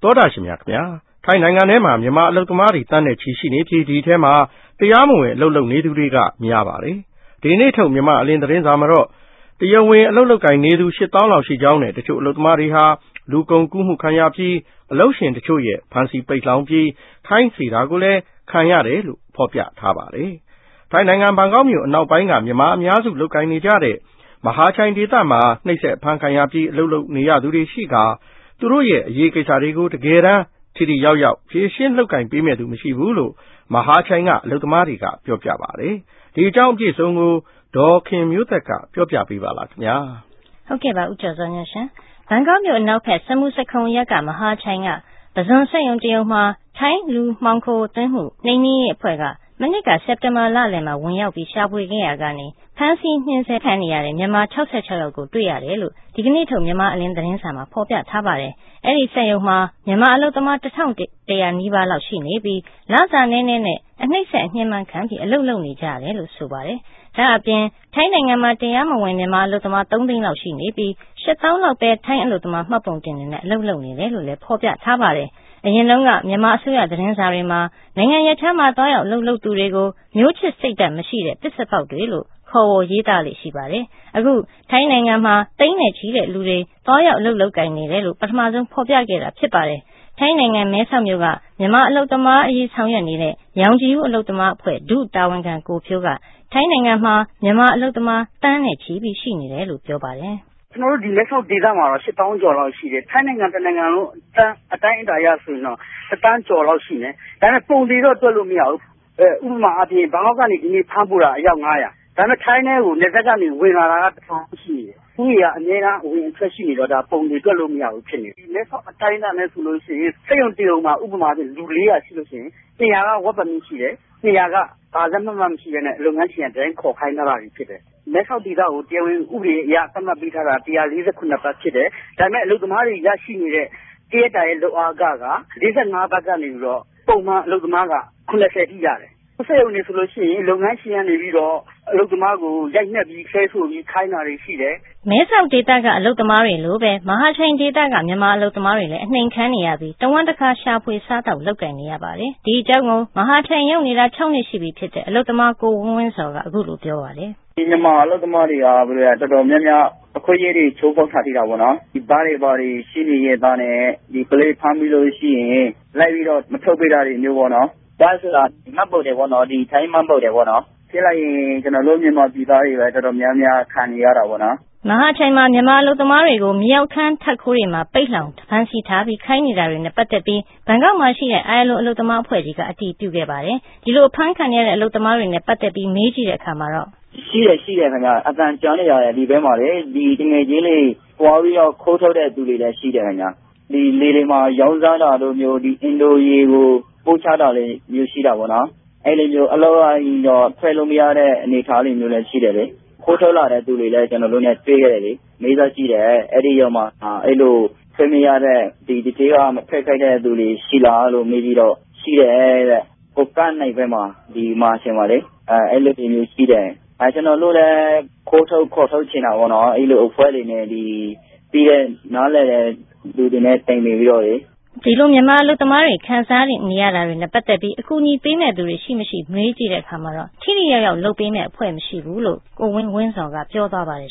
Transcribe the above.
သောတာရှင်များခင်ဗျာထိုင်းနိုင်ငံထဲမှာမြန်မာအလုပ်သမားတွေတန်းတဲ့ချီရှိနေပြည်ဒီထဲမှာတရားမဝင်အလုပ်လုပ်နေသူတွေကများပါတယ်ဒီနေ့ထုတ်မြန်မာအလင်းသတင်းစာမှာတော့တရားဝင်အလုပ်လုပ်ကိုင်နေသူ8000လောက်ရှိကြောင်းနဲ့တချို့အလုပ်သမားတွေဟာလူကုန်ကူးမှုခံရပြီးအလုပ်ရှင်တချို့ရဲ့ဖမ်းဆီးပိတ်လောင်ပြီးထိုင်းစီတာကိုလည်းခံရတယ်လို့ဖော်ပြထားပါတယ်ထိုင်းနိုင်ငံဘန်ကောက်မြို့အနောက်ပိုင်းကမြန်မာအများစုလုပ်ကိုင်နေကြတဲ့မဟာချိုင်ဒေသမှာနှိပ်စက်ဖမ်းခံရပြီးအလုပ်လုပ်နေရသူတွေရှိကသူတို့ရဲ့အရေးကိစ္စတွေကိုတကယ်တမ်းထိထိရောက်ရောက်ဖြေရှင်းလုပ်ကိုင်ပေးမဲ့သူမရှိဘူးလို့မဟာချိုင်ကအလုပ်သမားတွေကပြောပြပါတယ်ဒီအကြောင်းအပြည့်စုံကိုဒေါ်ခင်မျိုးသက်ကပြောပြပေးပါလားခင်ဗျာဟုတ်ကဲ့ပါဦးကျော်စောညွှန့်ရှင်ဘန်ကောက်မြို့အနောက်ဘက်စမုစခုံရက်ကမဟာချိုင်ကပဇွန်စက်ရုံတရုံမှာထိုင်းလူမှောင်ခိုသွင်းမှုနှိမ်နင်းရေးအဖွဲ့ကမနစ်ကစက်တင်ဘာလလယ်မှာဝင်ရောက်ပြီးရှာဖွေခဲ့ရကနေဖမ်းဆီးနှင်းဆဲခံနေရတဲ့မြန်မာ66ယောက်ကိုတွေ့ရတယ်လို့ဒီကနေ့ထုတ်မြန်မာအလင်းသတင်းစာမှာဖော်ပြထားပါတယ်။အဲဒီစက်ရုံမှာမြန်မာအလုပ်သမား1100နီးပါးလောက်ရှိနေပြီးလစာနည်းနည်းနဲ့အနှိမ့်ဆက်အညှဉ်းပန်းခံပြီးအလုပ်လုပ်နေကြရတယ်လို့ဆိုပါတယ်။ဒါအပြင်ထိုင်းနိုင်ငံမှာတရားမဝင်မြန်မာအလုပ်သမား3သိန်းလောက်ရှိနေပြီး8000လောက်ပဲထိုင်းအလုပ်သမားမှတ်ပုံတင်နေနဲ့အလုပ်လုပ်နေတယ်လို့လည်းဖော်ပြထားပါတယ်။အရင်တုန်းကမြန်မာအစိုးရသတင်းစာတွေမှာနိုင်ငံရခြားမှာတွားရောက်လုပ်သူတွေကိုမျိုးချစ်စိတ်ဓာတ်မရှိတဲ့ပစ္စပေါက်တွေလို့ခေါ်ဝေါ်ရေးသားလေ့ရှိပါတယ်။အခုထိုင်းနိုင်ငံမှာသိန်းနဲ့ချီတဲ့လူတွေတွားရောက်လုပ်ကိုင်နေတယ်လို့ပထမဆုံးဖော်ပြခဲ့တာဖြစ်ပါတယ်။ထိုင်းနိုင်ငံမဲဆောက်မြို့ကမြန်မာအလုပ်သမားအရေးဆောင်ရွက်နေတဲ့ရောင်ခြည်ဦးအလုပ်သမားအဖွဲ့ဒုတာဝန်ခံကိုဖြိုးကထိုင်းနိုင်ငံမှာမြန်မာအလုပ်သမားတန်းနဲ့ချီပြီးရှိနေတယ်လို့ပြောပါတယ်။ကျွန်တော်တို့ဒီလက်ဆောက်ဒေသမှာတော့8000ကျော်လောက်ရှိတယ်ထိုင်းနိုင်ငံတနိုင်ငံလုံးအတိုင်းအတာရဆိုရင်တော့1တန်းကျော်လောက်ရှိတယ်ဒါပေမဲ့ပုံသေးတော့တွက်လို့မရဘူးဥပမာအပြင်ဘန်ကောက်ကနေဒီနေ့ဖမ်းပို့တာအယောက်900ဒါပေမဲ့ထိုင်းထဲကိုလက်သက်ကနေဝင်လာတာက1000ရှိနေတယ်သူတွေကအများအားဝင်အထွက်ရှိနေတော့ဒါပုံသေးတွက်လို့မရဘူးဖြစ်နေတယ်လက်ဆောက်အတိုင်းအတာနဲ့ဆိုလို့ရှိရင်စိတ်ယုံတည်ုံမှာဥပမာလူ400ရှိလို့ရှိရင်200ကဝက်ပမီရှိတယ်200ကဘာသက်မှတ်မရှိတဲ့နဲ့လုပ်ငန်းရှင်တိုင်းခေါ်ခိုင်းထားတာဖြစ်တယ်လက်ဆောက်ဒေသကိုတရားဝင်ဥပဒေအရသတ်မှတ်ပေးထားတာ148ဘတ်ဖြစ်တယ်ဒါပေမဲ့အလုပ်သမားတွေရရှိနေတဲ့တရက်တာရဲ့လုပ်အားက45ဘတ်ကနေပြီးတော့ပုံမှန်အလုပ်သမားက80ထိရတယ်ဆက်ရုံနေဆိုလို့ရှိရင်လုပ်ငန်းရှင်ကနေပြီးတော့အလုပ်သမားကိုရိုက်နှက်ပြီးဆဲဆိုပြီးခိုင်းတာတွေရှိတယ်မဲဆောက်ဒေသကအလုပ်သမားတွေလိုပဲမဟာချိုင်ဒေသကမြန်မာအလုပ်သမားတွေလည်းအနှိမ်ခံနေရပြီးတဝမ်းတစ်ခါရှာဖွေစားတော့လုပ်ကင်နေရပါတယ်ဒီအကြောင်းကိုမဟာချိုင်ရောက်နေတာ6နှစ်ရှိပြီဖြစ်တဲ့အလုပ်သမားကိုဝင်းဝင်းစောကအခုလိုပြောပါတယ်ဒီမြန်မာအလုပ်သမားတွေကဘယ်လိုလဲတော်တော်များများအခွင့်အရေးတွေချိုးဖောက်ထားတာပေါ့နော်ဒီဘာတွေရှိနေရတဲ့နဲ့ဒီပလေးဖမ်းပြီးလို့ရှိရင်လိုက်ပြီးတော့မထုတ်ပေးတာတွေမျိုးပေါ့နော်ဒါဆိုတာမှတ်ပုတ်တယ်ပေါ့နော်ဒီထိုင်းမှတ်ပုတ်တယ်ပေါ့နော်ဖြစ်လိုက်ရင်ကျွန်တော်တို့မြန်မာပြည်သားတွေပဲတော်တော်များများခံနေရတာပေါ့နော်မဟာချိုင်မှာမြန်မာအလုပ်သမားတွေကိုမြောက်ခမ်းထက်ခိုးတွေမှာပိတ်လှောင်ဖမ်းဆီးထားပြီးခိုင်းနေတာတွေနဲ့ပတ်သက်ပြီးဘန်ကောက်မှာရှိတဲ့ ILO အလုပ်သမားအဖွဲ့ကြီးကအတည်ပြုခဲ့ပါတယ်ဒီလိုဖမ်းခံရတဲ့အလုပ်သမားတွေနဲ့ပတ်သက်ပြီးမေးကြည့်တဲ့အခါမှာတော့ရှိတယ်ခင်ဗျအတန်ကြာနေရတယ်ဒီဘက်မှာလေဒီတငယ်ချင်းလေးပွားပြီးတော့ခိုးထုတ်တဲ့သူတွေလည်းရှိတယ်ခင်ဗျဒီလေတွေမှာရောင်းစားတာတို့မျိုးဒီအင်ဒိုရေကိုပို့ချတာလည်းမျိုးရှိတာပေါ့နော်အဲ့လိုမျိုးအလောက်အရင်တော့ဖယ်လို့မရတဲ့အနေထားလေးမျိုးလည်းရှိတယ်လေခိုးထုတ်လာတဲ့သူတွေလည်းကျွန်တော်တို့နဲ့တွေ့ရတယ်လေမေးစားကြည့်တယ်အဲ့ဒီရောက်မှာအဲ့လိုဖယ်မရတဲ့ဒီတေးကမဖက်ခိုက်တဲ့သူတွေရှိလားလို့မေးပြီးတော့ရှိတယ်တဲ့ကိုကနိုင်ဘက်မှာဒီမှာရှင်ပါလေအဲ့လိုမျိုးရှိတယ်ကျွန်တော်တို့လည်းခေါ်ထုတ်ချင်တာပေါ့နော်အဲ့လိုအဖွဲ့တွေနဲ့ဒီပြီးတဲ့နားလဲတဲ့လူတွေနဲ့တိုင်ပင်ပြီးတော့လေဒီလိုမြန်မာလူသမားတွေခန်းစားနေရတာတွေနဲ့ပတ်သက်ပြီးအကူအညီပေးမဲ့သူတွေရှိမရှိမေးကြည့်တဲ့အခါမှာတော့ထိထိရောက်ရောက်လုပ်ပေးမဲ့အဖွဲ့မရှိဘူးလို့ကိုဝင်းဝင်းစောကပြောသွားပါတယ်